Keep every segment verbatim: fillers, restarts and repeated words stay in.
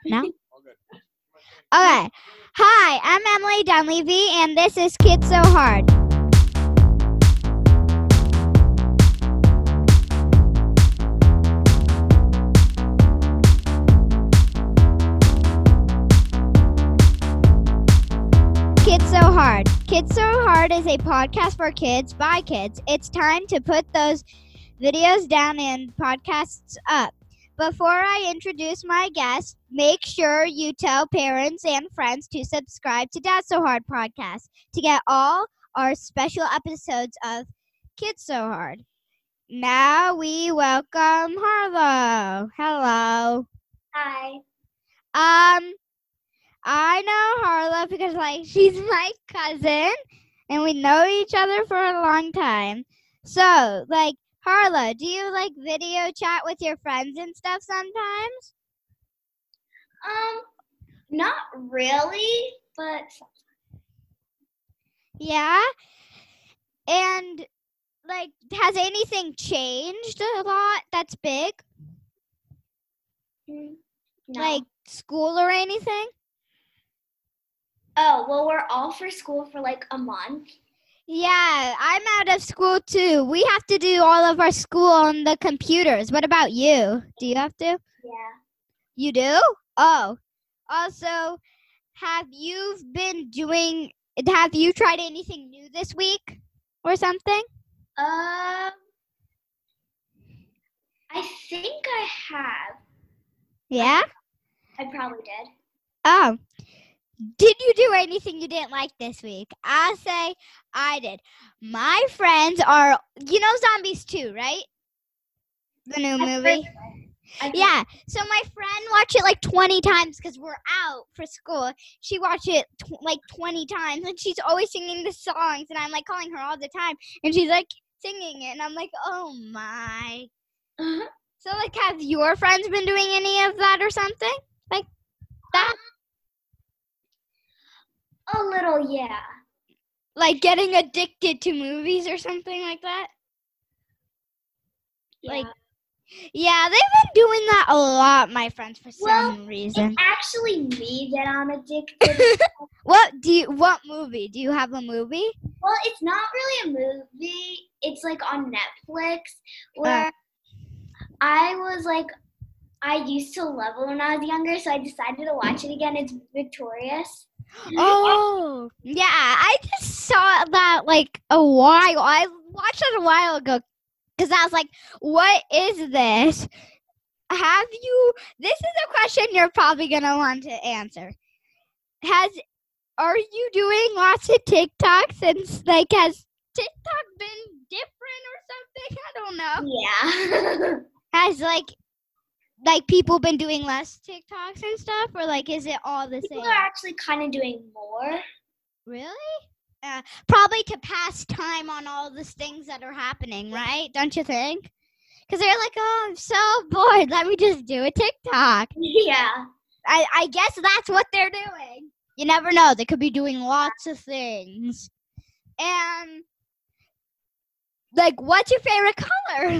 No? Okay. Hi, I'm Emily Dunleavy, and this is Kids So Hard. Kids So Hard. Kids So Hard is a podcast for kids by kids. It's time to put those videos down and podcasts up. Before I introduce my guest, make sure you tell parents and friends to subscribe to Dad So Hard podcast to get all our special episodes of Kids So Hard. Now we welcome Harlow. Hello. Hi. Um, I know Harlow because like she's my cousin and we know each other for a long time. So, like, Harlow, do you like video chat with your friends and stuff sometimes? Um, not really, but Yeah? And, like, has anything changed a lot that's big? mm, no. Like, school or anything? Oh, well, we're all for school for like a month. Yeah, I'm out of school too. We have to do all of our school on the computers. What about you? Do you have to? Yeah. You do? Oh. Also, have you been doing, have you tried anything new this week or something? Um, I think I have. Yeah? I probably did. Oh. Did you do anything you didn't like this week? I say I did. My friends are, you know Zombies two, right? The new I've heard movie. of it. I've heard- Yeah, so my friend watched it like twenty times because we're out for school. She watched it tw- like twenty times, and she's always singing the songs, and I'm like calling her all the time, and she's like singing it, and I'm like, oh my. Uh-huh. So, like, have your friends been doing any of that or something? Like that? A little, yeah. Like getting addicted to movies or something like that? Yeah. Like, yeah, they've been doing that a lot, my friends, for Well, some reason. It's actually me that I'm addicted. What do you? What movie? Do you have a movie? Well, it's not really a movie. It's like on Netflix where Uh. I was like, I used to love it when I was younger, so I decided to watch it again. It's Victorious. Oh, yeah, I just saw that like a while. I watched it a while ago because I was like, what is this? Have you, this is a question you're probably going to want to answer. Has, are you doing lots of TikToks and like, has TikTok been different or something? I don't know. Yeah. Has like, like people been doing less TikToks and stuff, or like is it all the People same? are actually kind of doing more. Really? Uh, probably to pass time on all these things that are happening, right? Don't you think? Because they're like, oh, I'm so bored. Let me just do a TikTok. Yeah. I, I guess that's what they're doing. You never know. They could be doing lots of things. And, like, what's your favorite color?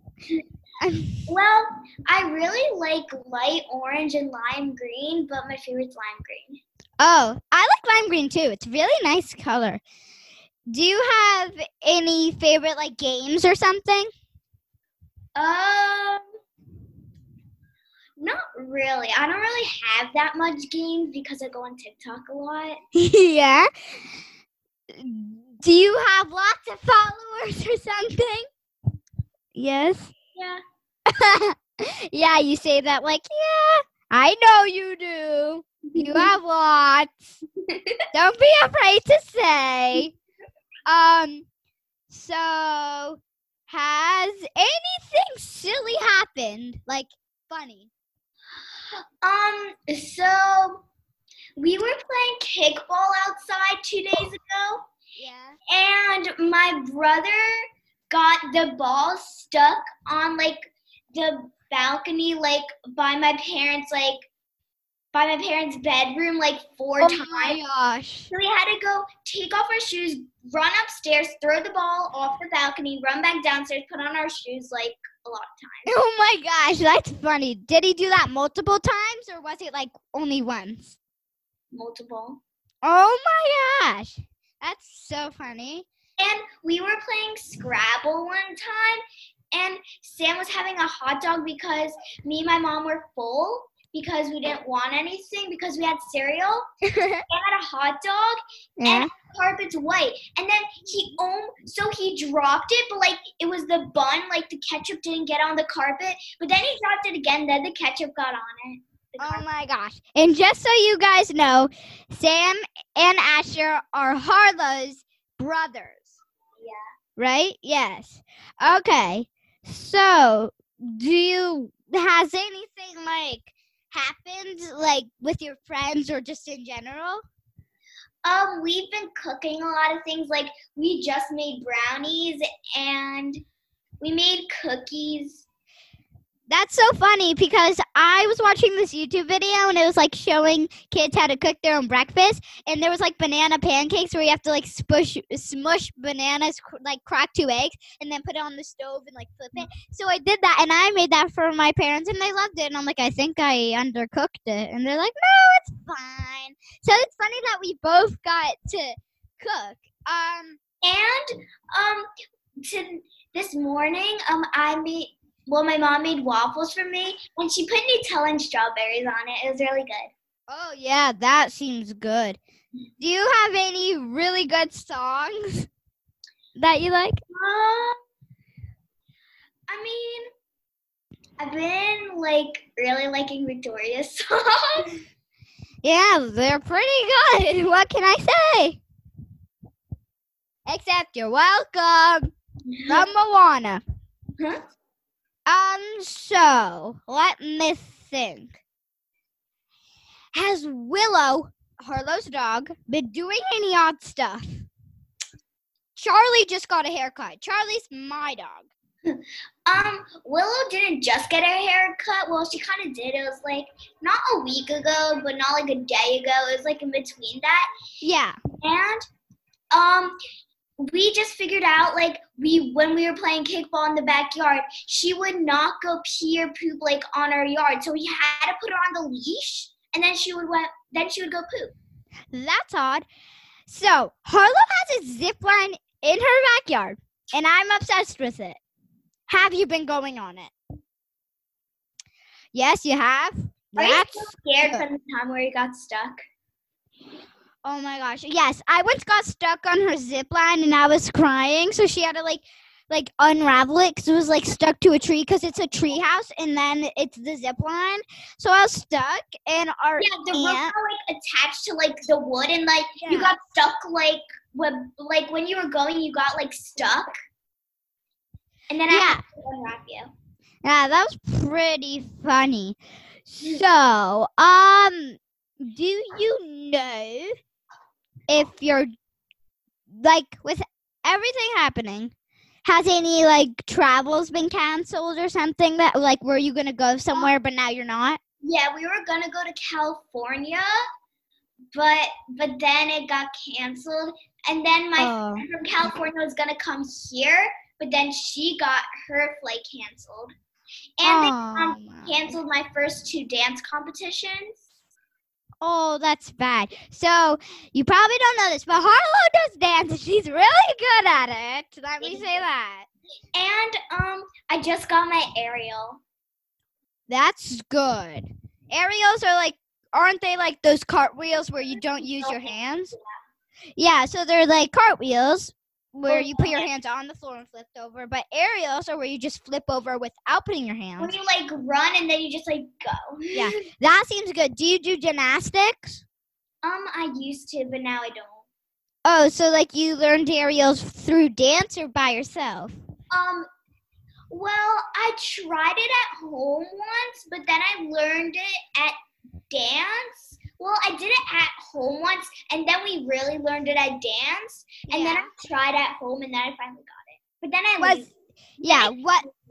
Well, I really like light orange and lime green, but my favorite's lime green. Oh, I like lime green too. It's a really nice color. Do you have any favorite like games or something? Um, not really. I don't really have that much games because I go on TikTok a lot. Yeah. Do you have lots of followers or something? Yes. Yeah. Yeah, you say that like, yeah, I know you do. You have lots. Don't be afraid to say. Um, so has anything silly happened? Like funny? Um, so we were playing kickball outside two days ago, Yeah. and my brother got the ball stuck on like the balcony, like by my parents' like by my parents' bedroom like four Oh times. my gosh. So we had to go take off our shoes, run upstairs, throw the ball off the balcony, run back downstairs, put on our shoes like a lot of times. Oh my gosh, that's funny. Did he do that multiple times or was it like only once? Multiple. Oh my gosh. That's so funny. And we were playing Scrabble one time, and Sam was having a hot dog because me and my mom were full because we didn't want anything because we had cereal. And had a hot dog, Yeah. and the carpet's white. And then he um, so he dropped it, but like it was the bun, like the ketchup didn't get on the carpet. But then he dropped it again, then the ketchup got on it. Oh my gosh. And just so you guys know, Sam and Asher are Harlow's brothers. Yeah. Right? Yes. Okay. So, do you, has anything like happened like with your friends or just in general? Um, we've been cooking a lot of things. Like we just made brownies and we made cookies. That's so funny because I was watching this YouTube video and it was like showing kids how to cook their own breakfast, and there was like banana pancakes where you have to like smush smush bananas, cr- like crack two eggs and then put it on the stove and like flip it. So I did that and I made that for my parents and they loved it, and I'm like, I think I undercooked it, and they're like, no, it's fine. So it's funny that we both got to cook. Um And um, to this morning, um, I made. Well, my mom made waffles for me, and she put Nutella and strawberries on it. It was really good. Oh yeah, that seems good. Do you have any really good songs that you like? Um, I mean, I've been like really liking Victoria's songs. Yeah, they're pretty good. What can I say? Except you're welcome from Moana. Huh? Um, so let me think. Has Willow, Harlow's dog, been doing any odd stuff? Charlie just got a haircut. Charlie's my dog. Um, Willow didn't just get her hair cut. Well, she kind of did. It was like not a week ago, but not like a day ago. It was like in between that. Yeah. And um, we just figured out like we when we were playing kickball in the backyard, she would not go pee or poop like on our yard. So we had to put her on the leash, and then she would went, then she would go poop. That's odd. So Harlow has a zip line in her backyard, and I'm obsessed with it. Have you been going on it? Yes, you have. Are you That's so scared good. from the time where you got stuck? Oh my gosh. Yes, I once got stuck on her zip line and I was crying, so she had to like like unravel it because it was like stuck to a tree because it's a tree house and then it's the zip line. So I was stuck, and our Yeah, the rope aunt, got like attached to like the wood, and like Yeah. you got stuck like when like when you were going, you got like stuck. And then I Yeah. had to unwrap you. yeah, that was pretty funny. So, um, do you know if you're like with everything happening, has any like travels been canceled or something that like were you gonna go somewhere but now you're not? Yeah, we were gonna go to California, but but then it got canceled. And then my Oh. friend from California was gonna come here, but then she got her flight canceled. And they um, Oh, my. canceled my first two dance competitions. Oh, that's bad. So you probably don't know this, but Harlow does dance and she's really good at it. Let me say that. And um, I just got my aerial. That's good. Aerials are like, aren't they like those cartwheels where you don't use your hands? Yeah, so they're like cartwheels where you put your hands on the floor and flip over, but aerials are where you just flip over without putting your When hands. you like run and then you just like go. Yeah. That seems good. Do you do gymnastics? Um, I used to, but now I don't. Oh, so like you learned aerials through dance or by yourself? Um, well, I tried it at home once, but then I learned it at dance. Well, I did it at home once, and then we really learned it at dance, and then Yeah. I tried at home, and then I finally got it. But then I Was leave. yeah, what Yeah.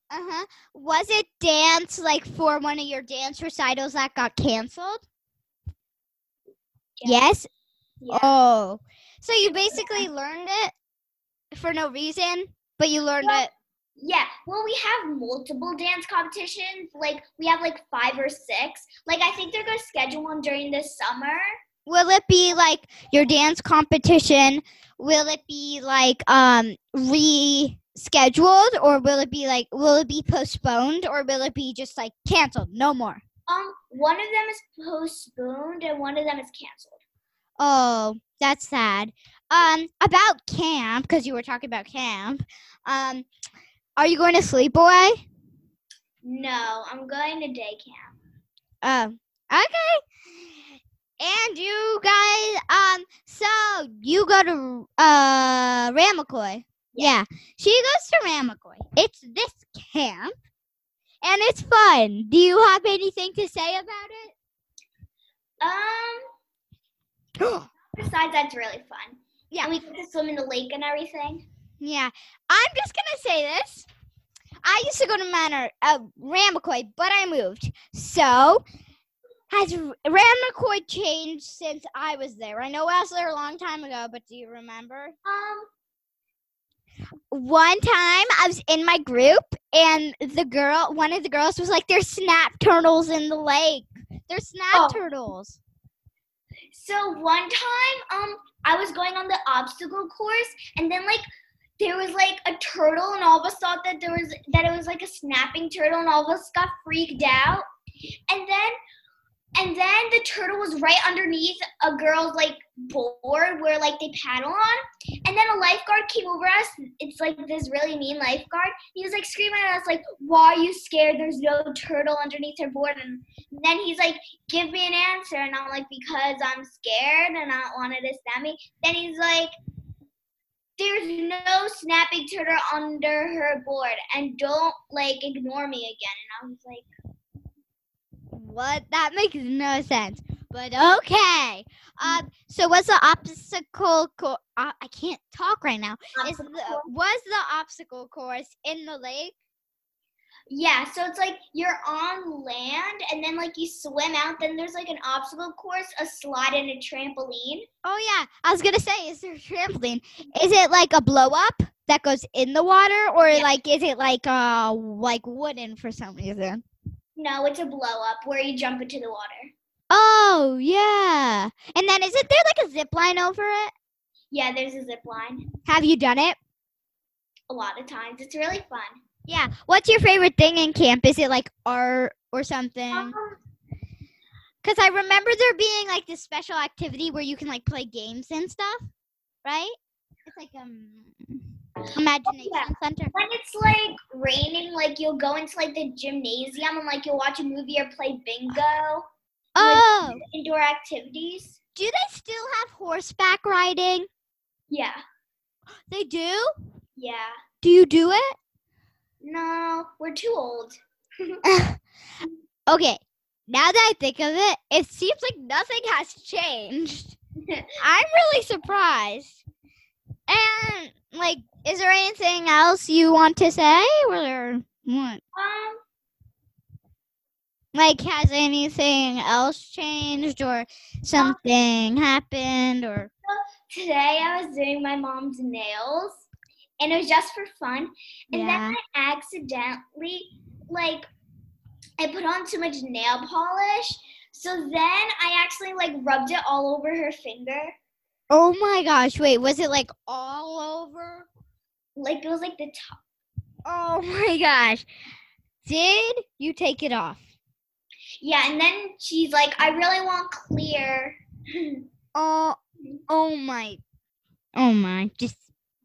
Uh-huh. Was it dance like for one of your dance recitals that got canceled? Yeah. Yes? Yeah. Oh. So you basically learned it for no reason, but you learned Well, it. Yeah, well, we have multiple dance competitions. Like, we have like five or six. Like, I think they're going to schedule one during this summer. Will it be like your dance competition? Will it be like um rescheduled, or will it be like will it be postponed, or will it be just like canceled? No more. Um, one of them is postponed and one of them is canceled. Oh, that's sad. Um, about camp, because you were talking about camp. Um, are you going to sleepaway? No, I'm going to day camp. Oh, okay. And you guys, um, so you go to uh Ramacoy. Yeah. She goes to Ramacoy. It's this camp, and it's fun. Do you have anything to say about it? Um, besides that's really fun. Yeah. And we get to swim in the lake and everything. Yeah. I'm just gonna say this. I used to go to Manor, uh, Ramacoy, but I moved. So, has Ramacoy changed since I was there? I know I was there a long time ago, but do you remember? Um, One time I was in my group, and the girl, one of the girls was like, there's snap turtles in the lake. There's snap Oh. turtles. So one time, um, I was going on the obstacle course, and then like there was like a turtle, and all of us thought that there was that it was like a snapping turtle, and all of us got freaked out. And then, and then the turtle was right underneath a girl's like board where like they paddle on. And then a lifeguard came over us. It's like this really mean lifeguard. He was like screaming at us like, "Why are you scared? There's no turtle underneath her board." And then he's like, "Give me an answer." And I'm like, "Because I'm scared and I wanted to snap me." Then he's like, "There's no snapping turtle under her board, and don't like ignore me again." And I was like, What? That makes no sense. But okay. Um. So was the obstacle course? Uh, I can't talk right now. Is the, was the obstacle course in the lake? Yeah, so it's like you're on land and then like you swim out, then there's like an obstacle course, a slide, and a trampoline. Oh yeah, I was gonna say, is there a trampoline? Is it like a blow up that goes in the water, or Yeah. like is it like uh like wooden for some reason? No, it's a blow up where you jump into the water. Oh yeah, and then isn't there like a zip line over it? Yeah, there's a zip line. Have you done it? A lot of times. It's really fun. Yeah. What's your favorite thing in camp? Is it like art or something? Um, Because I remember there being like this special activity where you can like play games and stuff, right? It's like um imagination yeah. center. when it's like raining, like you'll go into like the gymnasium and like you'll watch a movie or play bingo. Oh, Like, indoor activities. do they still have horseback riding? Yeah. They do? Yeah. Do you do it? No, we're too old. Okay, now that I think of it, it seems like nothing has changed. I'm really surprised. And, like, is there anything else you want to say? Or what? Um, Like, has anything else changed or something happened or? today I was doing my mom's nails, and it was just for fun. And Yeah. then I accidentally, like, I put on too much nail polish. So then I actually, like, rubbed it all over her finger. Oh my gosh, wait, was it like all over? Like, it was like the top. Oh my gosh. Did you take it off? Yeah, and then she's like, "I really want clear." Oh, oh my, oh my, just,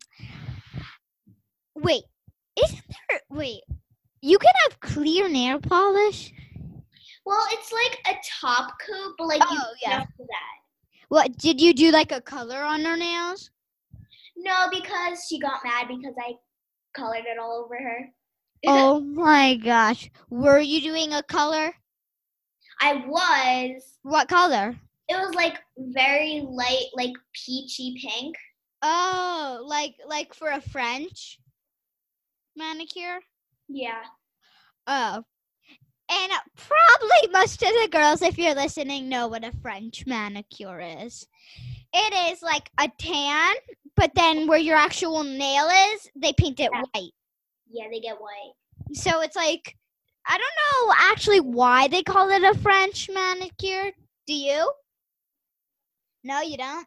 wait, isn't there, wait, you can have clear nail polish? Well, it's like a top coat, but like you Oh, yeah. after that. What, did you do like a color on her nails? No, because she got mad because I colored it all over her. Oh my gosh, were you doing a color? I was. What color? It was like very light, like peachy pink. Oh, like, like for a French manicure? Yeah. Oh. And probably most of the girls, if you're listening, know what a French manicure is. It is like a tan, but then where your actual nail is, they paint it Yeah. white. Yeah, they get white. So it's like, I don't know actually why they call it a French manicure. Do you? No, you don't?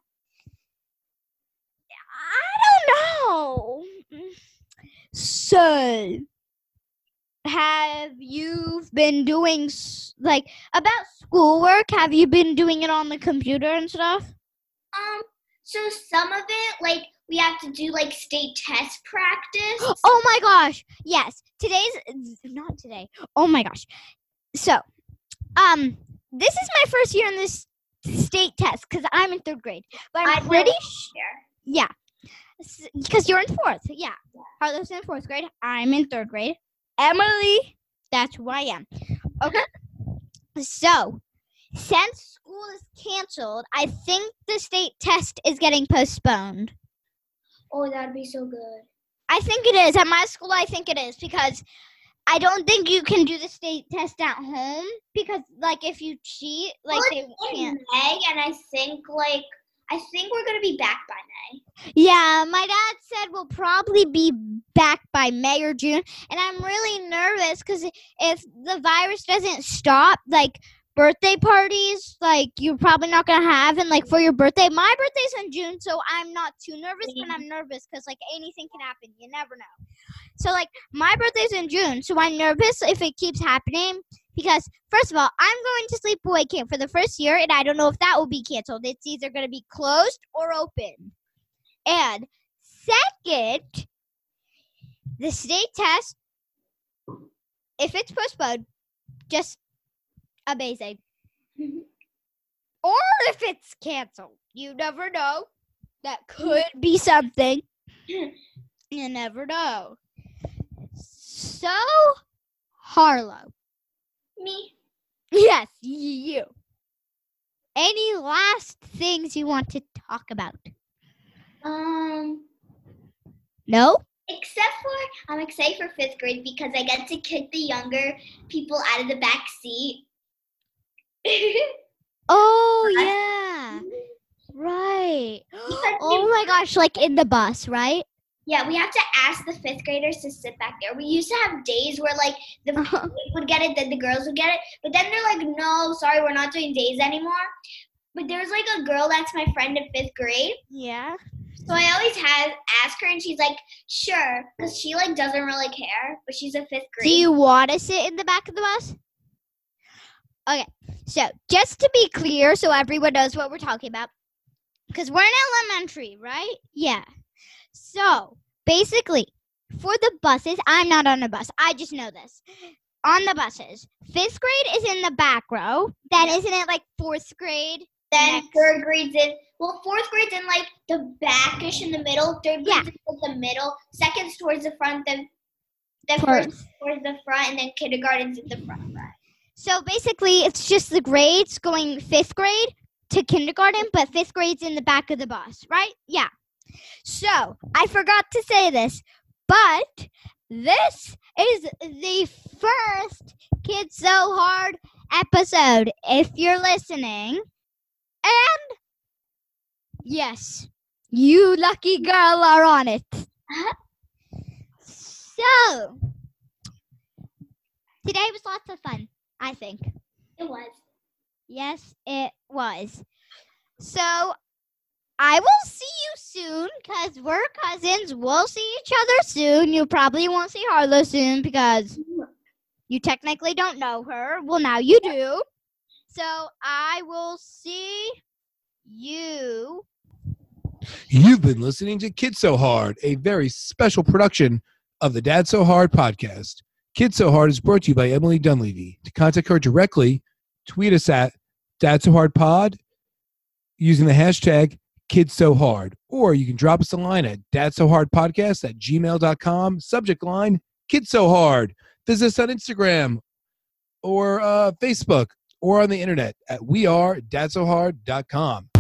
I don't know. So, have you been doing, like, about schoolwork? Have you been doing it on the computer and stuff? Um, so some of it, like, we have to do, like, state test practice. Oh my gosh. Yes. Today's, not today. Oh my gosh. So, um, this is my first year in this state test because I'm in third grade. But I'm I pretty know. sure. Yeah. Because you're in fourth. Yeah. Harlow's in fourth grade. I'm in third grade. Emily, that's who I am. Okay. So, since school is canceled, I think the state test is getting postponed. Oh, that'd be so good. I think it is. At my school, I think it is because I don't think you can do the state test at home because, like, if you cheat, like, well, they it's can't. in May, and I think, like, I think we're going to be back by May. Yeah, my dad said we'll probably be back by May or June, and I'm really nervous because if the virus doesn't stop, like, birthday parties, like, you're probably not going to have, and, like, for your birthday, my birthday's in June, so I'm not too nervous, but I'm nervous because, like, anything can happen. You never know. So, like, my birthday's in June, so I'm nervous if it keeps happening because, first of all, I'm going to sleepaway camp for the first year, and I don't know if that will be canceled. It's either going to be closed or open. And second, the state test, if it's postponed, just amazing. Or if it's canceled, you never know. That could be something. You never know. So, Harlow. Me? Yes, you. Any last things you want to talk about? Um, No? except for, I'm excited for fifth grade because I get to kick the younger people out of the back seat. Oh, yeah. Right. Oh my gosh, like in the bus, right? Yeah, we have to ask the fifth graders to sit back there. We used to have days where, like, the Uh-huh. boys would get it, then the girls would get it. But then they're like, no, sorry, we're not doing days anymore. But there's, like, a girl that's my friend in fifth grade. Yeah. So I always have ask her, and she's like, sure, because she, like, doesn't really care. But she's in fifth grade. Do you want to sit in the back of the bus? Okay, so just to be clear so everyone knows what we're talking about, because we're in elementary, right? Yeah. So, basically, for the buses, I'm not on a bus. I just know this. On the buses, fifth grade is in the back row. Then Yeah. isn't it like fourth grade? Then Next. third grade's in, well, fourth grade's in, like, the backish in the middle. Third Yeah. grade's in the middle. Second's towards the front. Then, then First. first towards the front. And then kindergarten's in the front. Right? So, basically, it's just the grades going fifth grade to kindergarten, but fifth grade's in the back of the bus, right? Yeah. So, I forgot to say this, but this is the first Kids So Hard episode, if you're listening. And, yes, you lucky girl are on it. So, today was lots of fun, I think. It was. Yes, it was. So, I will see you soon because we're cousins. We'll see each other soon. You probably won't see Harlow soon because you technically don't know her. Well, now you do. So, I will see you. You've been listening to Kids So Hard, a very special production of the Dad So Hard podcast. Kids So Hard is brought to you by Emily Dunleavy. To contact her directly, tweet us at Dad So Hard Pod using the hashtag Kids So Hard, or you can drop us a line at dadsohardpodcast at gmail dot com. Subject line, Kids So Hard. Visit us on Instagram or uh, Facebook or on the internet at we are dad so hard dot com.